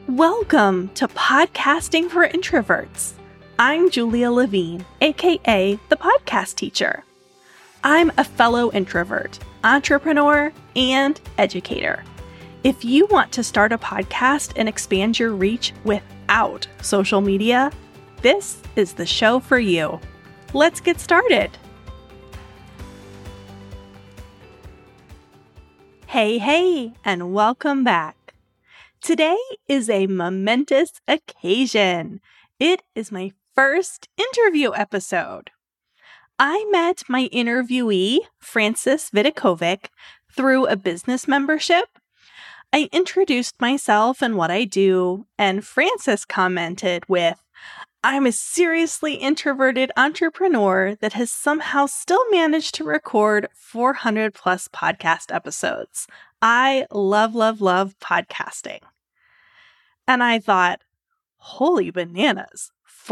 Welcome to Podcasting for Introverts. I'm Julia Levine, aka the Podcast Teacher. I'm a fellow introvert, entrepreneur, and educator. If you want to start a podcast and expand your reach without social media, this is the show for you. Let's get started. Hey, and welcome back. Today is a momentous occasion. It is my first interview episode. I met my interviewee, Frances Vidakovic, through a business membership. I introduced myself and what I do, and Frances commented with, "I'm a seriously introverted entrepreneur that has somehow still managed to record 400 plus podcast episodes. I love podcasting." And I thought, holy bananas,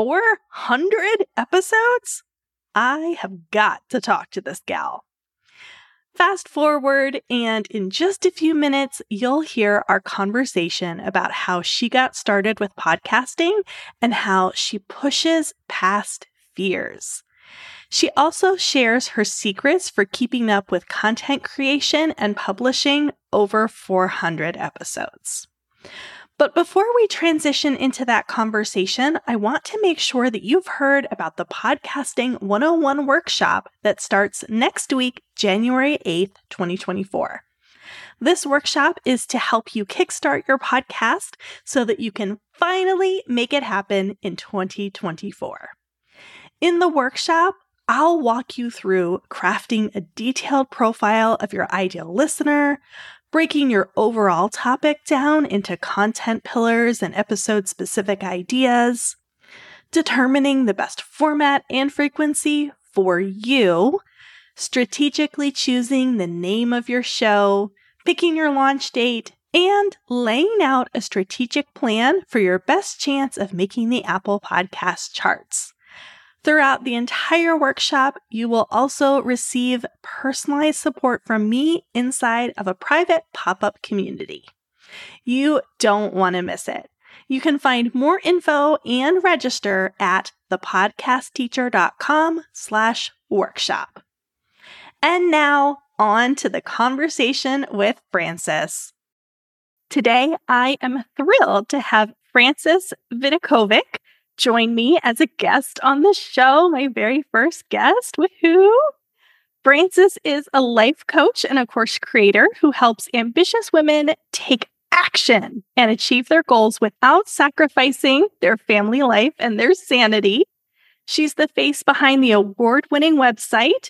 400 episodes? I have got to talk to this gal. Fast forward, and in just a few minutes, you'll hear our conversation about how she got started with podcasting and how she pushes past fears. She also shares her secrets for keeping up with content creation and publishing over 400 episodes. But before we transition into that conversation, I want to make sure that you've heard about the Podcasting 101 workshop that starts next week, January 8th, 2024. This workshop is to help you kickstart your podcast so that you can finally make it happen in 2024. In the workshop, I'll walk you through crafting a detailed profile of your ideal listener, breaking your overall topic down into content pillars and episode-specific ideas, determining the best format and frequency for you, strategically choosing the name of your show, picking your launch date, and laying out a strategic plan for your best chance of making the Apple Podcast charts. Throughout the entire workshop, you will also receive personalized support from me inside of a private pop-up community. You don't want to miss it. You can find more info and register at thepodcastteacher.com/workshop. And now, on to the conversation with Frances. Today, I am thrilled to have Frances Vidakovic join me as a guest on the show, my very first guest. Woohoo! Frances is a life coach and a course creator who helps ambitious women take action and achieve their goals without sacrificing their family life and their sanity. She's the face behind the award-winning website,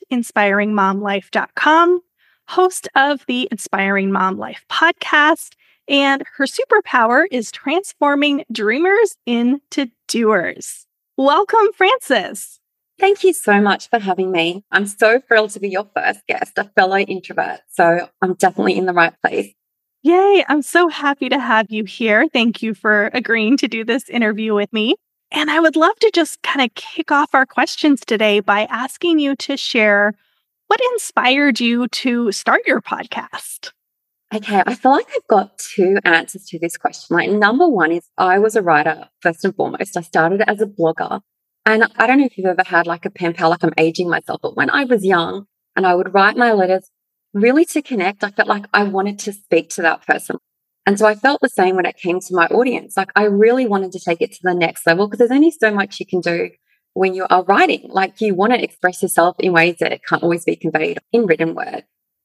inspiringmomlife.com, host of the Inspiring Mom Life podcast, and her superpower is transforming dreamers into doers. Welcome, Frances. Thank you so much for having me. I'm so thrilled to be your first guest, a fellow introvert. So I'm definitely in the right place. Yay, I'm so happy to have you here. Thank you for agreeing to do this interview with me. And I would love to just kind of kick off our questions today by asking you to share what inspired you to start your podcast. Okay, I feel like I've got two answers to this question. Like, number one is I was a writer, first and foremost. I started as a blogger. And I don't know if you've ever had like a pen pal, like I'm aging myself, but when I was young and I would write my letters really to connect, I felt like I wanted to speak to that person. And so I felt the same when it came to my audience. Like, I really wanted to take it to the next level because there's only so much you can do when you are writing. Like, you want to express yourself in ways that it can't always be conveyed in written word.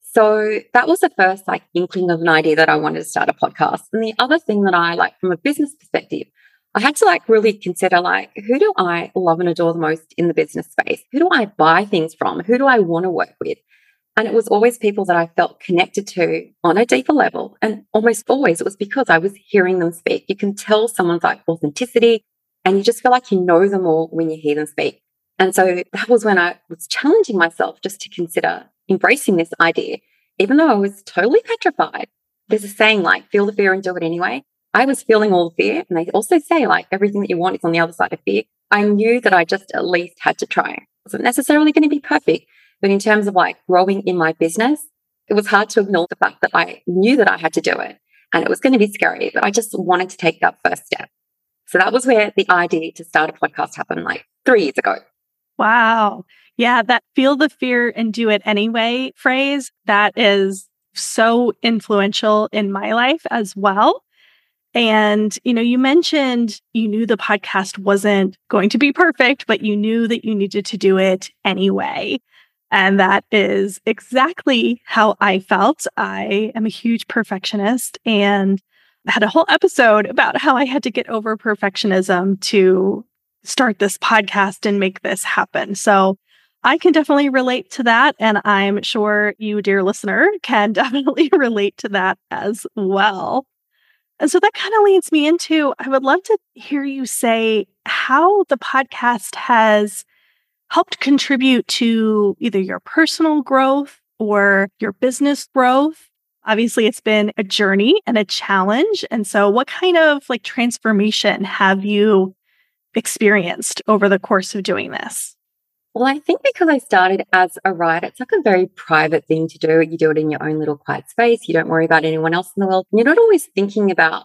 So that was the first like inkling of an idea that I wanted to start a podcast. And the other thing that I like from a business perspective, I had to like really consider like, who do I love and adore the most in the business space? Who do I buy things from? Who do I want to work with? And it was always people that I felt connected to on a deeper level. And almost always it was because I was hearing them speak. You can tell someone's like authenticity and you just feel like you know them all when you hear them speak. And so that was when I was challenging myself just to consider embracing this idea, even though I was totally petrified. There's a saying like, feel the fear and do it anyway. I was feeling all the fear. And they also say like, everything that you want is on the other side of fear. I knew that I just at least had to try. It wasn't necessarily going to be perfect, but in terms of like growing in my business, it was hard to ignore the fact that I knew that I had to do it. and it was going to be scary, but I just wanted to take that first step. So that was where the idea to start a podcast happened like 3 years ago. Wow. Yeah, that feel the fear and do it anyway phrase, that is so influential in my life as well. And, you mentioned you knew the podcast wasn't going to be perfect, but you knew that you needed to do it anyway. And that is exactly how I felt. I am a huge perfectionist and had a whole episode about how I had to get over perfectionism to start this podcast and make this happen. So I can definitely relate to that. And I'm sure you, dear listener, can definitely relate to that as well. And so that kind of leads me into, I would love to hear you say how the podcast has helped contribute to either your personal growth or your business growth. Obviously, it's been a journey and a challenge. And so what kind of transformation have you experienced over the course of doing this? Well, I think because I started as a writer, it's like a very private thing to do. You do it in your own little quiet space. You don't worry about anyone else in the world. You're not always thinking about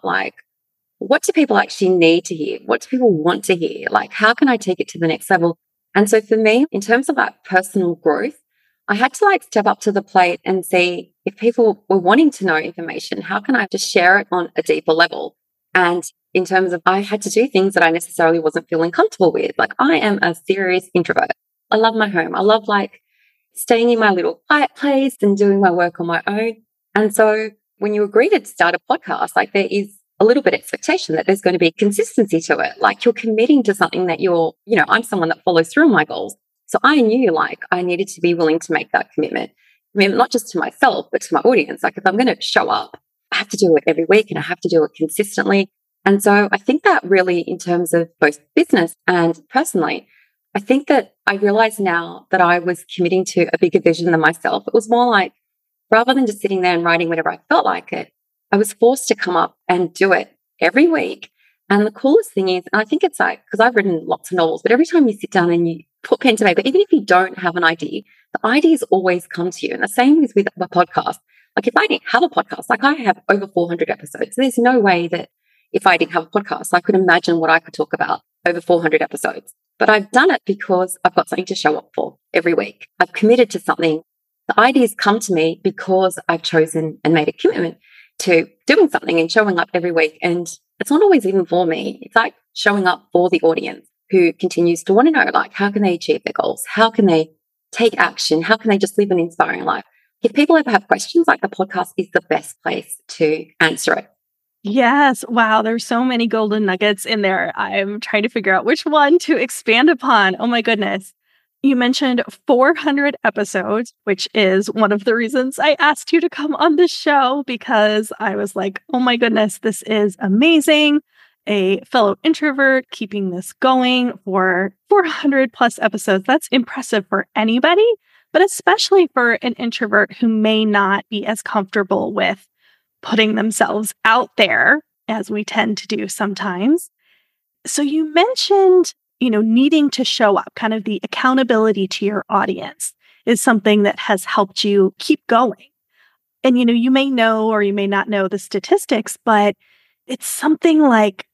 what do people actually need to hear? What do people want to hear? How can I take it to the next level? And so for me, in terms of personal growth, I had to step up to the plate and see if people were wanting to know information, how can I just share it on a deeper level? And in terms of, I had to do things that I necessarily wasn't feeling comfortable with. I am a serious introvert. I love my home. I love staying in my little quiet place and doing my work on my own. And so when you agree to start a podcast, there is a little bit of expectation that there's going to be consistency to it. You're committing to something that I'm someone that follows through on my goals. So I knew I needed to be willing to make that commitment. I mean, not just to myself, but to my audience. If I'm going to show up, I have to do it every week and I have to do it consistently. And so I think that really, in terms of both business and personally, I think that I realize now that I was committing to a bigger vision than myself. It was more rather than just sitting there and writing whenever I felt like it, I was forced to come up and do it every week. And the coolest thing is, and I think it's because I've written lots of novels, but every time you sit down and you put pen to paper, even if you don't have an idea, the ideas always come to you. And the same is with the podcast. If I didn't have a podcast, I have over 400 episodes. There's no way that if I didn't have a podcast, I could imagine what I could talk about over 400 episodes. But I've done it because I've got something to show up for every week. I've committed to something. The ideas come to me because I've chosen and made a commitment to doing something and showing up every week. And it's not always even for me. It's showing up for the audience who continues to want to know, how can they achieve their goals? How can they take action? How can they just live an inspiring life? If people ever have questions, the podcast is the best place to answer it. Yes. Wow. There's so many golden nuggets in there. I'm trying to figure out which one to expand upon. Oh my goodness. You mentioned 400 episodes, which is one of the reasons I asked you to come on the show, because I was like, oh my goodness, this is amazing. A fellow introvert keeping this going for 400 plus episodes. That's impressive for anybody, but especially for an introvert who may not be as comfortable with putting themselves out there as we tend to do sometimes. So you mentioned, needing to show up, kind of the accountability to your audience is something that has helped you keep going. And, you may know or you may not know the statistics, but it's something like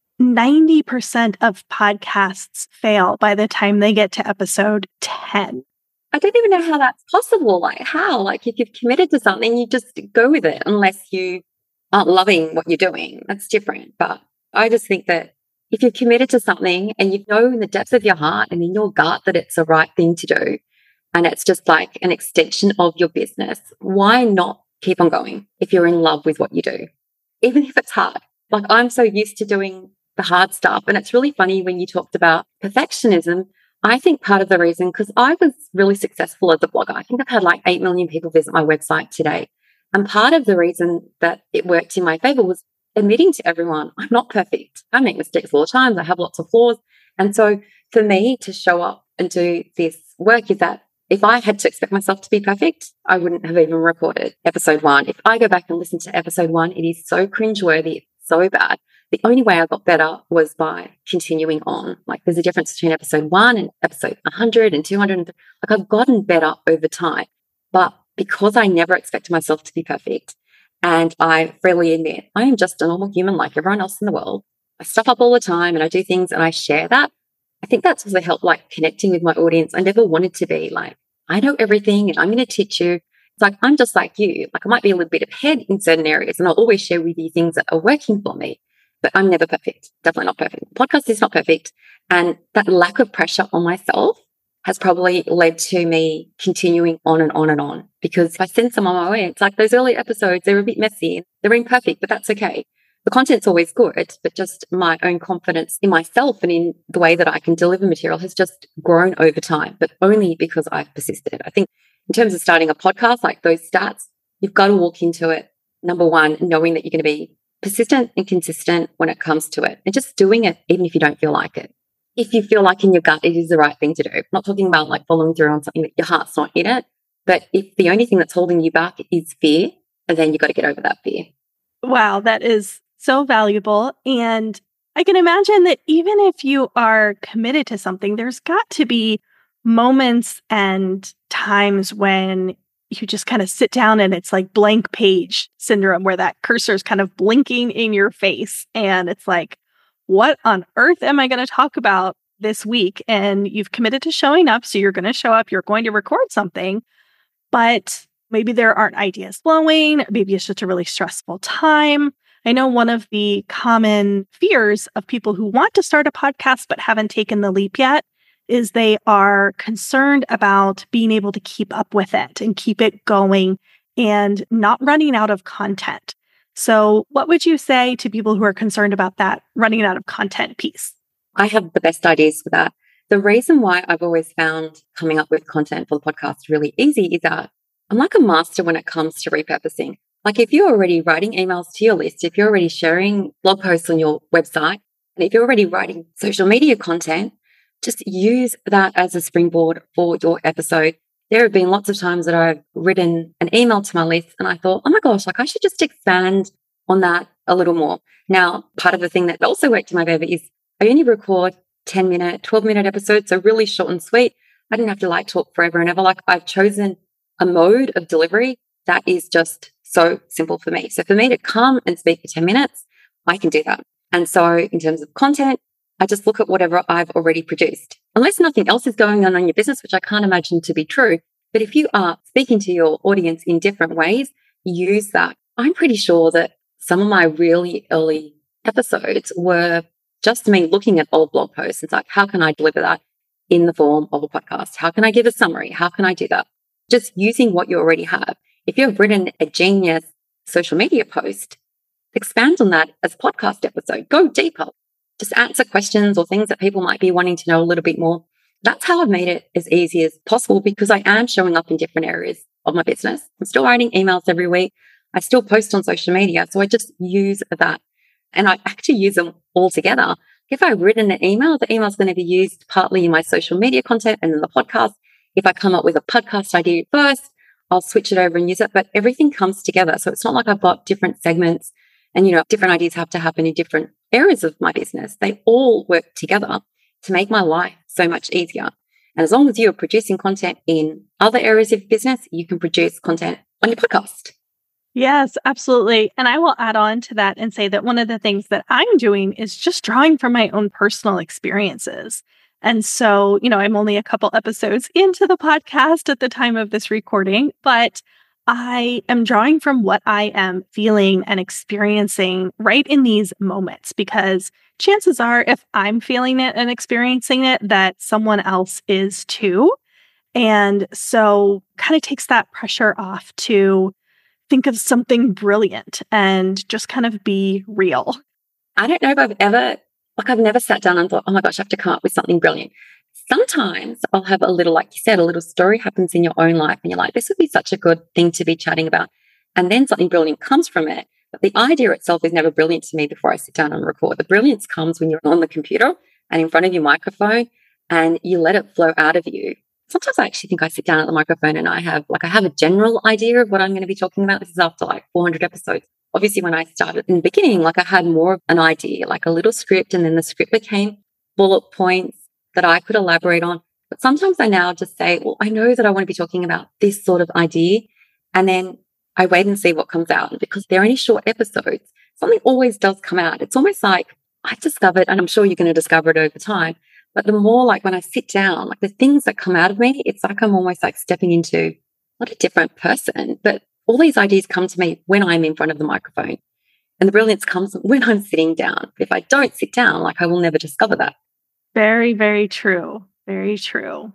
90% of podcasts fail by the time they get to episode 10. I don't even know how that's possible. How? If you've committed to something, you just go with it unless you aren't loving what you're doing. That's different. But I just think that if you're committed to something and you know in the depths of your heart and in your gut that it's the right thing to do, and it's just an extension of your business, why not keep on going if you're in love with what you do? Even if it's hard. I'm so used to doing the hard stuff. And it's really funny when you talked about perfectionism. I think part of the reason, because I was really successful as a blogger, I think I've had 8 million people visit my website today. And part of the reason that it worked in my favor was admitting to everyone, I'm not perfect. I make mistakes all the time. I have lots of flaws. And so for me to show up and do this work is that if I had to expect myself to be perfect, I wouldn't have even recorded episode 1. If I go back and listen to episode 1, it is so cringeworthy. It's so bad. The only way I got better was by continuing on. There's a difference between episode 1 and episode 100 and 200. I've gotten better over time. But because I never expected myself to be perfect, And I freely admit I am just a normal human like everyone else in the world. I stuff up all the time and I do things and I share that. I think that's also helped like connecting with my audience. I never wanted to be like, I know everything and I'm going to teach you. It's like, I'm just like you. Like I might be a little bit ahead in certain areas and I'll always share with you things that are working for me, but I'm never perfect. Definitely not perfect. The podcast is not perfect. And that lack of pressure on myself has probably led to me continuing on and on and on. Because if I send someone my way, it's like those early episodes, they're a bit messy. They're imperfect, but that's okay. The content's always good, but just my own confidence in myself and in the way that I can deliver material has just grown over time, but only because I've persisted. I think in terms of starting a podcast, like those stats, you've got to walk into it, number one, knowing that you're going to be persistent and consistent when it comes to it and just doing it, even if you don't feel like it. If you feel like in your gut, it is the right thing to do. I'm not talking about like following through on something that your heart's not in it, but if the only thing that's holding you back is fear, then you've got to get over that fear. Wow, that is so valuable. And I can imagine that even if you are committed to something, there's got to be moments and times when you just kind of sit down and it's like blank page syndrome where that cursor is kind of blinking in your face. And it's like, what on earth am I going to talk about this week? And you've committed to showing up. So you're going to show up, you're going to record something, but maybe there aren't ideas flowing. Maybe it's just a really stressful time. I know one of the common fears of people who want to start a podcast but haven't taken the leap yet is they are concerned about being able to keep up with it and keep it going and not running out of content. So what would you say to people who are concerned about that running out of content piece? I have the best ideas for that. The reason why I've always found coming up with content for the podcast really easy is that I'm like a master when it comes to repurposing. Like if you're already writing emails to your list, if you're already sharing blog posts on your website, and if you're already writing social media content, just use that as a springboard for your episode. There have been lots of times that I've written an email to my list and I thought, oh my gosh, like I should just expand on that a little more. Now, part of the thing that also worked in my favor is I only record 10-minute, 12-minute episodes, so really short and sweet. I didn't have to like talk forever and ever. Like I've chosen a mode of delivery that is just so simple for me. So for me to come and speak for 10 minutes, I can do that. And so in terms of content, I just look at whatever I've already produced. Unless nothing else is going on in your business, which I can't imagine to be true. But if you are speaking to your audience in different ways, use that. I'm pretty sure that some of my really early episodes were just me looking at old blog posts. It's like, how can I deliver that in the form of a podcast? How can I give a summary? How can I do that? Just using what you already have. If you've written a genius social media post, expand on that as a podcast episode. Go deeper. Just answer questions or things that people might be wanting to know a little bit more. That's how I've made it as easy as possible because I am showing up in different areas of my business. I'm still writing emails every week. I still post on social media. So I just use that. And I actually use them all together. If I've written an email, the email is going to be used partly in my social media content and then the podcast. If I come up with a podcast idea first, I'll switch it over and use it, but everything comes together. So it's not like I've got different segments and, different ideas have to happen in different areas of my business. They all work together to make my life so much easier. And as long as you're producing content in other areas of your business, you can produce content on your podcast. Yes, absolutely. And I will add on to that and say that one of the things that I'm doing is just drawing from my own personal experiences. And so, I'm only a couple episodes into the podcast at the time of this recording, but I am drawing from what I am feeling and experiencing right in these moments, because chances are if I'm feeling it and experiencing it, that someone else is too. And so kind of takes that pressure off to think of something brilliant and just kind of be real. I don't know if I've never sat down and thought, oh my gosh, I have to come up with something brilliant. Sometimes I'll have a little, like you said, a little story happens in your own life and you're like, this would be such a good thing to be chatting about. And then something brilliant comes from it. But the idea itself is never brilliant to me before I sit down and record. The brilliance comes when you're on the computer and in front of your microphone and you let it flow out of you. Sometimes I actually think I sit down at the microphone and I have a general idea of what I'm going to be talking about. This is after like 400 episodes. Obviously, when I started in the beginning, I had more of an idea, like a little script, and then the script became bullet points that I could elaborate on. But sometimes I now just say, well, I know that I want to be talking about this sort of idea. And then I wait and see what comes out. And because they're only short episodes, something always does come out. It's almost like I've discovered, and I'm sure you're going to discover it over time, but the more like when I sit down, like the things that come out of me, it's like I'm almost like stepping into not a different person, but all these ideas come to me when I'm in front of the microphone. And the brilliance comes when I'm sitting down. If I don't sit down, like I will never discover that. Very, very true. Very true.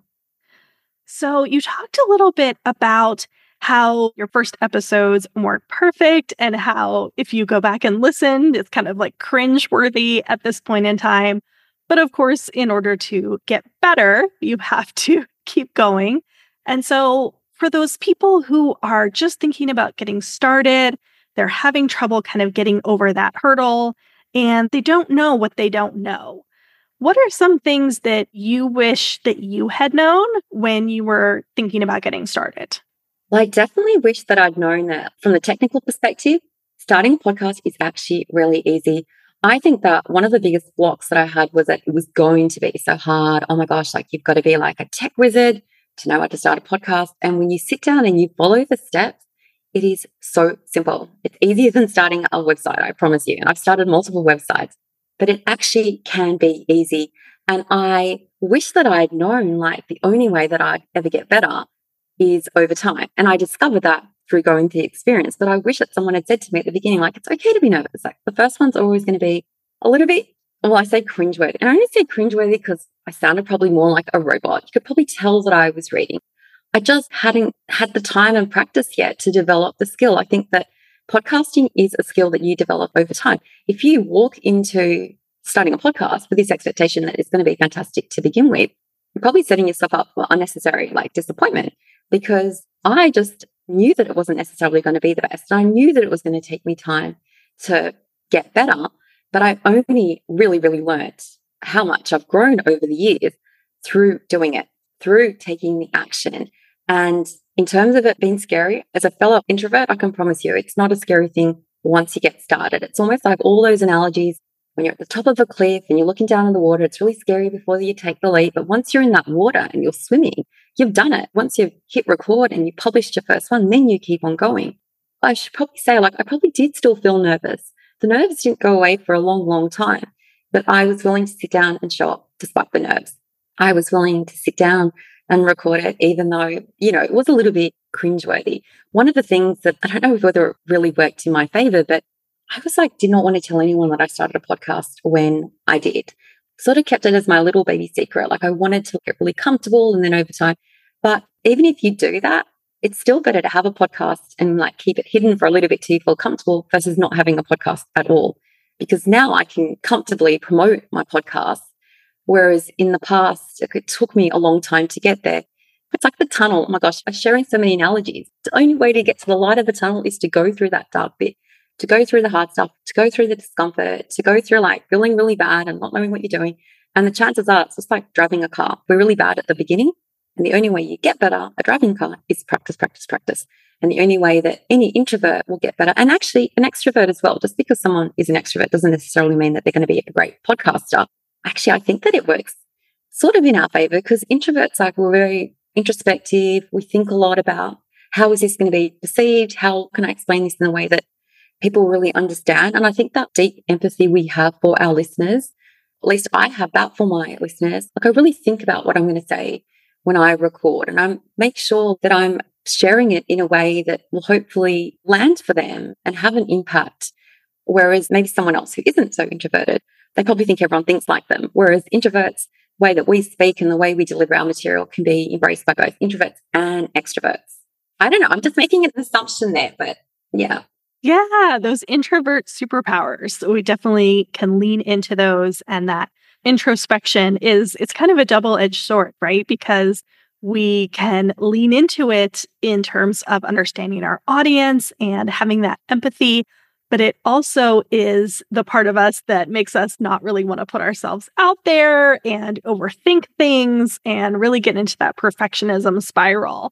So you talked a little bit about how your first episodes weren't perfect and how if you go back and listen, it's kind of like cringe-worthy at this point in time. But of course, in order to get better, you have to keep going. And so for those people who are just thinking about getting started, they're having trouble kind of getting over that hurdle and they don't know what they don't know. What are some things that you wish that you had known when you were thinking about getting started? Well, I definitely wish that I'd known that from the technical perspective, starting a podcast is actually really easy. I think that one of the biggest blocks that I had was that it was going to be so hard. Oh my gosh, like you've got to be like a tech wizard to know how to start a podcast. And when you sit down and you follow the steps, it is so simple. It's easier than starting a website, I promise you. And I've started multiple websites, but it actually can be easy. And I wish that I'd known like the only way that I'd ever get better is over time. And I discovered that through going through the experience. But I wish that someone had said to me at the beginning, like, it's okay to be nervous. Like the first one's always going to be a little bit, well, I say cringeworthy. And I only say cringeworthy because I sounded probably more like a robot. You could probably tell that I was reading. I just hadn't had the time and practice yet to develop the skill. I think that podcasting is a skill that you develop over time. If you walk into starting a podcast with this expectation that it's going to be fantastic to begin with, you're probably setting yourself up for unnecessary like disappointment, because I just knew that it wasn't necessarily going to be the best. And I knew that it was going to take me time to get better, but I only really, really learned how much I've grown over the years through doing it, through taking the action. And in terms of it being scary, as a fellow introvert, I can promise you it's not a scary thing once you get started. It's almost like all those analogies when you're at the top of a cliff and you're looking down in the water. It's really scary before you take the leap. But once you're in that water and you're swimming, you've done it. Once you've hit record and you published your first one, then you keep on going. I should probably say, like, I probably did still feel nervous. The nerves didn't go away for a long, long time, but I was willing to sit down and show up despite the nerves. I was willing to sit down and record it, even though, you know, it was a little bit cringeworthy. One of the things that I don't know whether it really worked in my favor, but I was like, did not want to tell anyone that I started a podcast when I did. Sort of kept it as my little baby secret. Like I wanted to get really comfortable and then over time. But even if you do that, it's still better to have a podcast and like keep it hidden for a little bit till you feel comfortable versus not having a podcast at all. Because now I can comfortably promote my podcast. Whereas in the past, it took me a long time to get there. It's like the tunnel. Oh my gosh, I'm sharing so many analogies. The only way to get to the light of the tunnel is to go through that dark bit, to go through the hard stuff, to go through the discomfort, to go through like feeling really bad and not knowing what you're doing. And the chances are it's just like driving a car. We're really bad at the beginning. And the only way you get better at driving a car is practice, practice, practice. And the only way that any introvert will get better, and actually an extrovert as well, just because someone is an extrovert doesn't necessarily mean that they're going to be a great podcaster. Actually, I think that it works sort of in our favor because introverts, like, we're very introspective. We think a lot about how is this going to be perceived? How can I explain this in a way that people really understand? And I think that deep empathy we have for our listeners, at least I have that for my listeners. Like I really think about what I'm going to say when I record, and I make sure that I'm sharing it in a way that will hopefully land for them and have an impact. Whereas maybe someone else who isn't so introverted, they probably think everyone thinks like them. Whereas introverts, the way that we speak and the way we deliver our material can be embraced by both introverts and extroverts. I don't know. I'm just making an assumption there, but yeah. Yeah, those introvert superpowers. We definitely can lean into those. And that introspection it's kind of a double-edged sword, right? Because we can lean into it in terms of understanding our audience and having that empathy. But it also is the part of us that makes us not really want to put ourselves out there and overthink things and really get into that perfectionism spiral.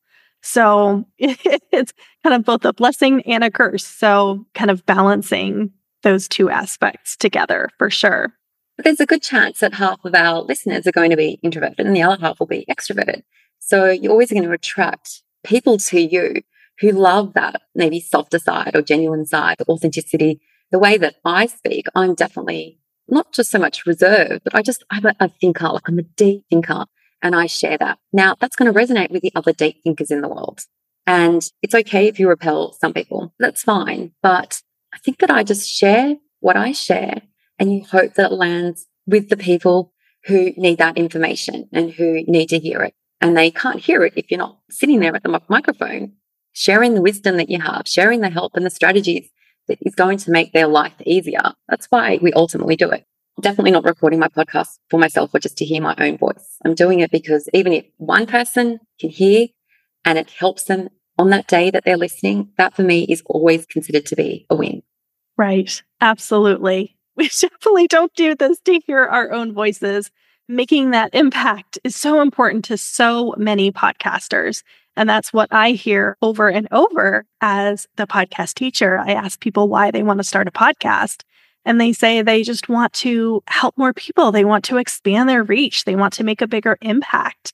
So it's kind of both a blessing and a curse. So kind of balancing those two aspects together for sure. But there's a good chance that half of our listeners are going to be introverted and the other half will be extroverted. So you're always going to attract people to you who love that maybe softer side or genuine side, authenticity. The way that I speak, I'm definitely not just so much reserved, but I'm a thinker, like I'm a deep thinker, and I share that. Now, that's going to resonate with the other deep thinkers in the world. And it's okay if you repel some people, that's fine. But I think that I just share what I share, and you hope that it lands with the people who need that information and who need to hear it. And they can't hear it if you're not sitting there at the microphone, sharing the wisdom that you have, sharing the help and the strategies that is going to make their life easier. That's why we ultimately do it. I'm definitely not recording my podcast for myself or just to hear my own voice. I'm doing it because even if one person can hear and it helps them on that day that they're listening, that for me is always considered to be a win. Right. Absolutely. We definitely don't do this to hear our own voices. Making that impact is so important to so many podcasters. And that's what I hear over and over as the podcast teacher. I ask people why they want to start a podcast, and they say they just want to help more people. They want to expand their reach. They want to make a bigger impact.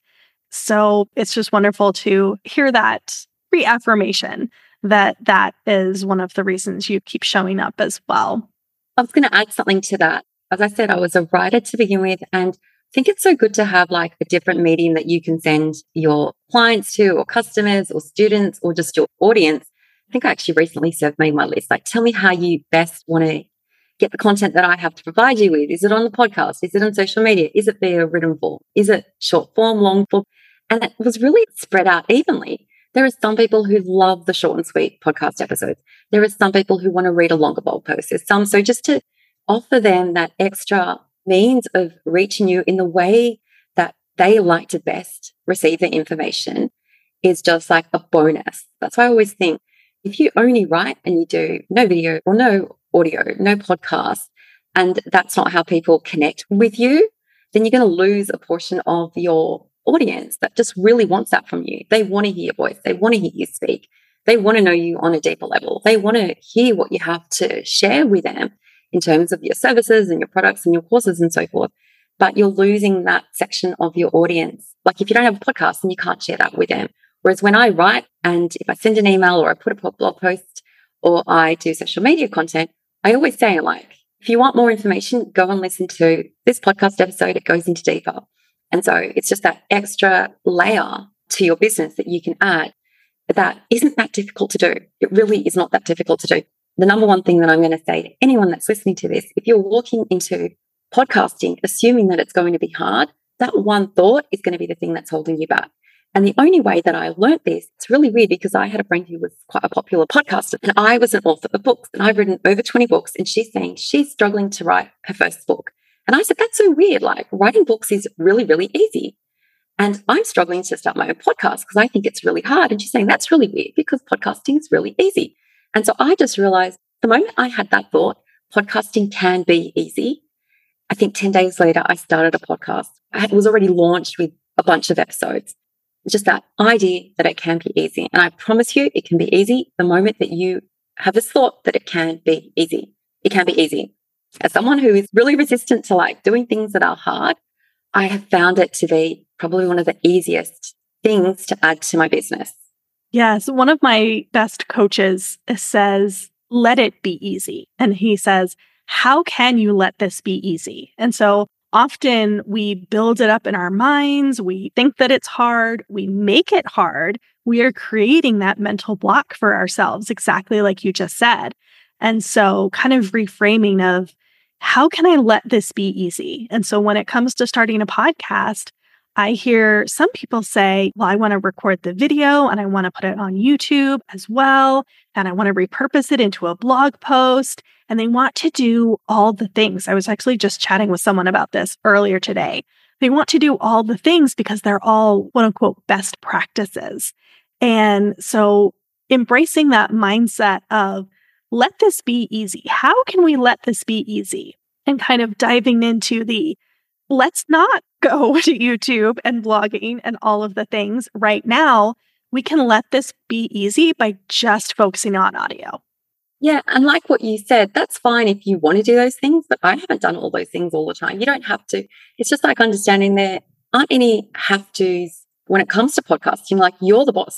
So it's just wonderful to hear that reaffirmation that that is one of the reasons you keep showing up as well. I was going to add something to that. As I said, I was a writer to begin with, and I think it's so good to have like a different medium that you can send your clients to, or customers or students, or just your audience. I think I actually recently made my list. Like, tell me how you best want to get the content that I have to provide you with. Is it on the podcast? Is it on social media? Is it via written form? Is it short form, long form? And it was really spread out evenly. There are some people who love the short and sweet podcast episodes. There are some people who want to read a longer blog post. There's some. So just to offer them that extra means of reaching you in the way that they like to best receive the information is just like a bonus. That's why I always think if you only write and you do no video or no audio, no podcast, and that's not how people connect with you, then you're going to lose a portion of your audience that just really wants that from you. They want to hear your voice. They want to hear you speak. They want to know you on a deeper level. They want to hear what you have to share with them in terms of your services and your products and your courses and so forth. But you're losing that section of your audience. Like if you don't have a podcast, then you can't share that with them. Whereas when I write, and if I send an email or I put a blog post or I do social media content, I always say, like, if you want more information, go and listen to this podcast episode. It goes into deeper. And so it's just that extra layer to your business that you can add that isn't that difficult to do. It really is not that difficult to do. The number one thing that I'm going to say to anyone that's listening to this, if you're walking into podcasting assuming that it's going to be hard, that one thought is going to be the thing that's holding you back. And the only way that I learned this, it's really weird because I had a friend who was quite a popular podcaster, and I was an author of books, and I've written over 20 books, and she's saying she's struggling to write her first book. And I said, that's so weird. Like, writing books is really, really easy. And I'm struggling to start my own podcast because I think it's really hard. And she's saying, that's really weird because podcasting is really easy. And so I just realized the moment I had that thought, podcasting can be easy. I think 10 days later, I started a podcast. It was already launched with a bunch of episodes. Just that idea that it can be easy. And I promise you, it can be easy the moment that you have this thought that it can be easy. It can be easy. As someone who is really resistant to like doing things that are hard, I have found it to be probably one of the easiest things to add to my business. Yes. One of my best coaches says, let it be easy. And he says, how can you let this be easy? And so often we build it up in our minds. We think that it's hard. We make it hard. We are creating that mental block for ourselves, exactly like you just said. And so kind of reframing of how can I let this be easy? And so when it comes to starting a podcast, I hear some people say, well, I want to record the video and I want to put it on YouTube as well. And I want to repurpose it into a blog post. And they want to do all the things. I was actually just chatting with someone about this earlier today. They want to do all the things because they're all quote unquote best practices. And so embracing that mindset of let this be easy. How can we let this be easy? And kind of diving into the let's not go to YouTube and blogging and all of the things right now. We can let this be easy by just focusing on audio. Yeah. And like what you said, that's fine if you want to do those things, but I haven't done all those things all the time. You don't have to. It's just like understanding there aren't any have tos when it comes to podcasting. Like, you're the boss.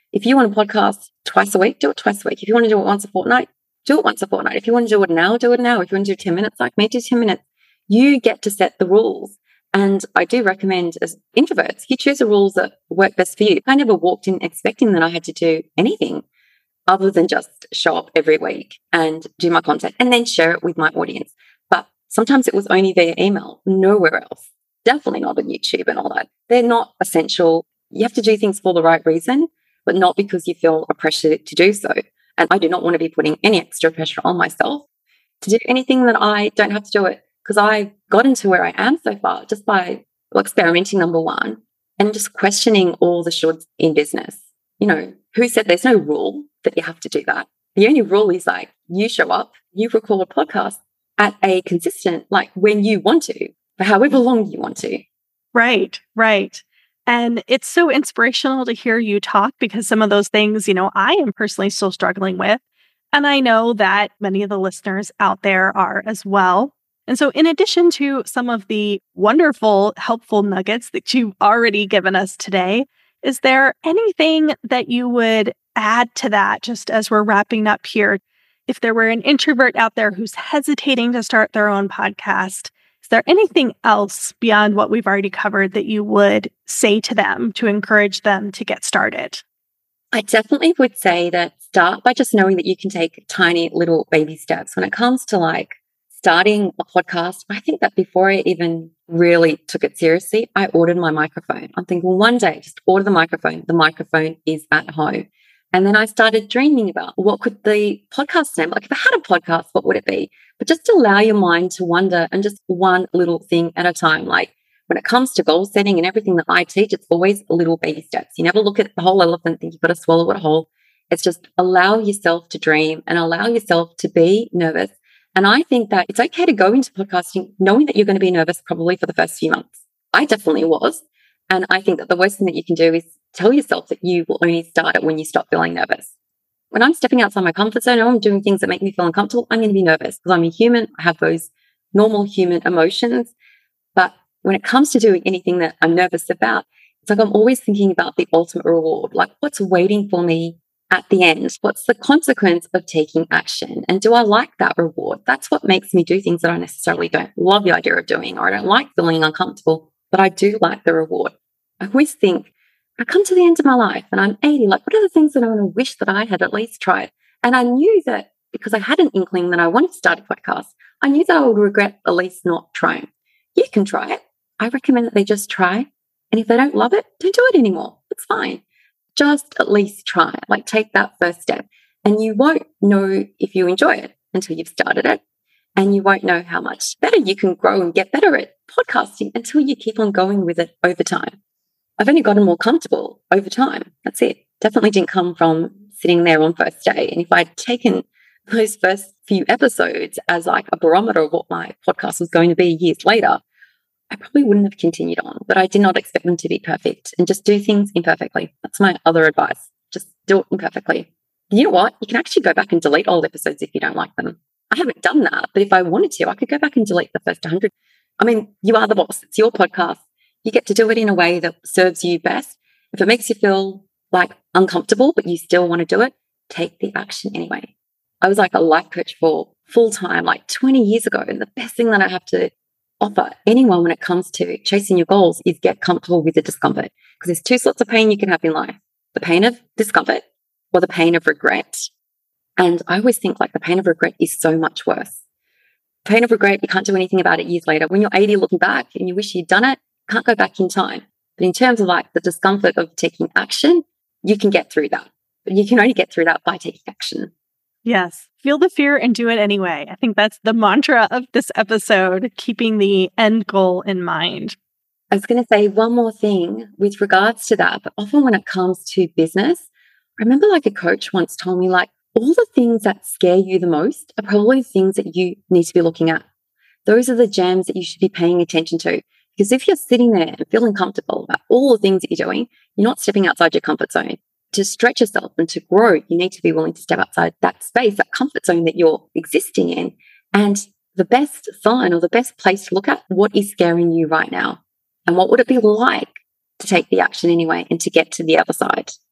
If you want a podcast twice a week, do it twice a week. If you want to do it once a fortnight, do it once a fortnight. If you want to do it an hour, do it an hour. If you want to do 10 minutes, like me, do 10 minutes. You get to set the rules. And I do recommend, as introverts, you choose the rules that work best for you. I never walked in expecting that I had to do anything other than just show up every week and do my content and then share it with my audience. But sometimes it was only via email, nowhere else. Definitely not on YouTube and all that. They're not essential. You have to do things for the right reason, but not because you feel a pressure to do so. And I do not want to be putting any extra pressure on myself to do anything that I don't have to do it, because I got into where I am so far just by experimenting, number one, and just questioning all the shoulds in business. You know, who said there's no rule that you have to do that? The only rule is like you show up, you record a podcast at a consistent, like when you want to, for however long you want to. Right, right. And it's so inspirational to hear you talk, because some of those things, I am personally still struggling with. And I know that many of the listeners out there are as well. And so in addition to some of the wonderful, helpful nuggets that you've already given us today, is there anything that you would add to that just as we're wrapping up here? If there were an introvert out there who's hesitating to start their own podcast, is there anything else beyond what we've already covered that you would say to them to encourage them to get started? I definitely would say that start by just knowing that you can take tiny little baby steps. When it comes to starting a podcast, I think that before I even really took it seriously, I ordered my microphone. I'm thinking, well, one day, just order the microphone. The microphone is at home. And then I started dreaming about what could the podcast name, if I had a podcast, what would it be? But just allow your mind to wander, and just one little thing at a time. Like when it comes to goal setting and everything that I teach, it's always little baby steps. You never look at the whole elephant and think you've got to swallow it whole. It's just allow yourself to dream and allow yourself to be nervous. And I think that it's okay to go into podcasting knowing that you're going to be nervous probably for the first few months. I definitely was. And I think that the worst thing that you can do is tell yourself that you will only start it when you stop feeling nervous. When I'm stepping outside my comfort zone and I'm doing things that make me feel uncomfortable, I'm going to be nervous because I'm a human. I have those normal human emotions. But when it comes to doing anything that I'm nervous about, it's like I'm always thinking about the ultimate reward, like what's waiting for me at the end? What's the consequence of taking action? And do I like that reward? That's what makes me do things that I necessarily don't love the idea of doing, or I don't like feeling uncomfortable, but I do like the reward. I always think, I come to the end of my life and I'm 80, what are the things that I want to wish that I had at least tried? And I knew that because I had an inkling that I wanted to start a podcast, I knew that I would regret at least not trying. You can try it. I recommend that they just try. And if they don't love it, don't do it anymore. It's fine. Just at least try it. Take that first step. And you won't know if you enjoy it until you've started it. And you won't know how much better you can grow and get better at podcasting until you keep on going with it over time. I've only gotten more comfortable over time. That's it. Definitely didn't come from sitting there on first day. And if I'd taken those first few episodes as a barometer of what my podcast was going to be years later, I probably wouldn't have continued on. But I did not expect them to be perfect, and just do things imperfectly. That's my other advice. Just do it imperfectly. You know what? You can actually go back and delete old episodes if you don't like them. I haven't done that, but if I wanted to, I could go back and delete the first 100. I mean, you are the boss. It's your podcast. You get to do it in a way that serves you best. If it makes you feel uncomfortable, but you still want to do it, take the action anyway. I was a life coach for full time, 20 years ago. And the best thing that I have to offer anyone when it comes to chasing your goals is get comfortable with the discomfort. Because there's two sorts of pain you can have in life: the pain of discomfort or the pain of regret. And I always think the pain of regret is so much worse. Pain of regret, you can't do anything about it years later. When you're 80 looking back and you wish you'd done it, you can't go back in time. But in terms of the discomfort of taking action, you can get through that. But you can only get through that by taking action. Yes. Feel the fear and do it anyway. I think that's the mantra of this episode, keeping the end goal in mind. I was going to say one more thing with regards to that, but often when it comes to business, I remember a coach once told me all the things that scare you the most are probably the things that you need to be looking at. Those are the gems that you should be paying attention to. Because if you're sitting there and feeling comfortable about all the things that you're doing, you're not stepping outside your comfort zone. To stretch yourself and to grow, you need to be willing to step outside that space, that comfort zone that you're existing in. And the best sign, or the best place to look at, what is scaring you right now? And what would it be like to take the action anyway and to get to the other side?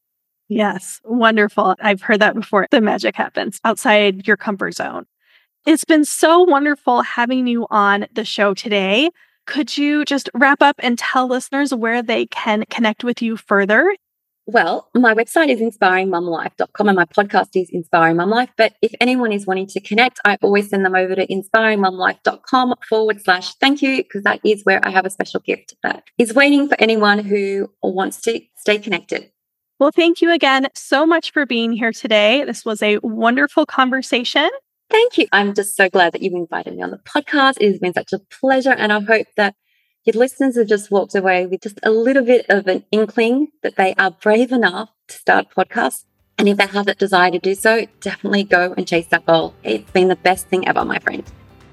Yes, wonderful. I've heard that before. The magic happens outside your comfort zone. It's been so wonderful having you on the show today. Could you just wrap up and tell listeners where they can connect with you further? Well, my website is inspiringmumlife.com and my podcast is Inspiring Mum Life. But if anyone is wanting to connect, I always send them over to inspiringmumlife.com/thank you, because that is where I have a special gift that is waiting for anyone who wants to stay connected. Well, thank you again so much for being here today. This was a wonderful conversation. Thank you. I'm just so glad that you've invited me on the podcast. It has been such a pleasure. And I hope that your listeners have just walked away with just a little bit of an inkling that they are brave enough to start podcasts. And if they have that desire to do so, definitely go and chase that goal. It's been the best thing ever, my friend.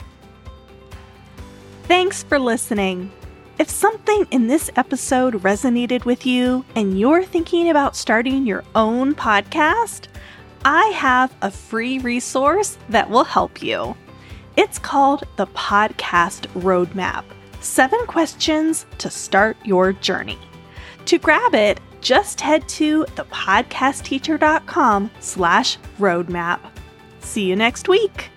Thanks for listening. If something in this episode resonated with you and you're thinking about starting your own podcast, I have a free resource that will help you. It's called the Podcast Roadmap: 7 questions to start your journey. To grab it, just head to thepodcastteacher.com/roadmap. See you next week.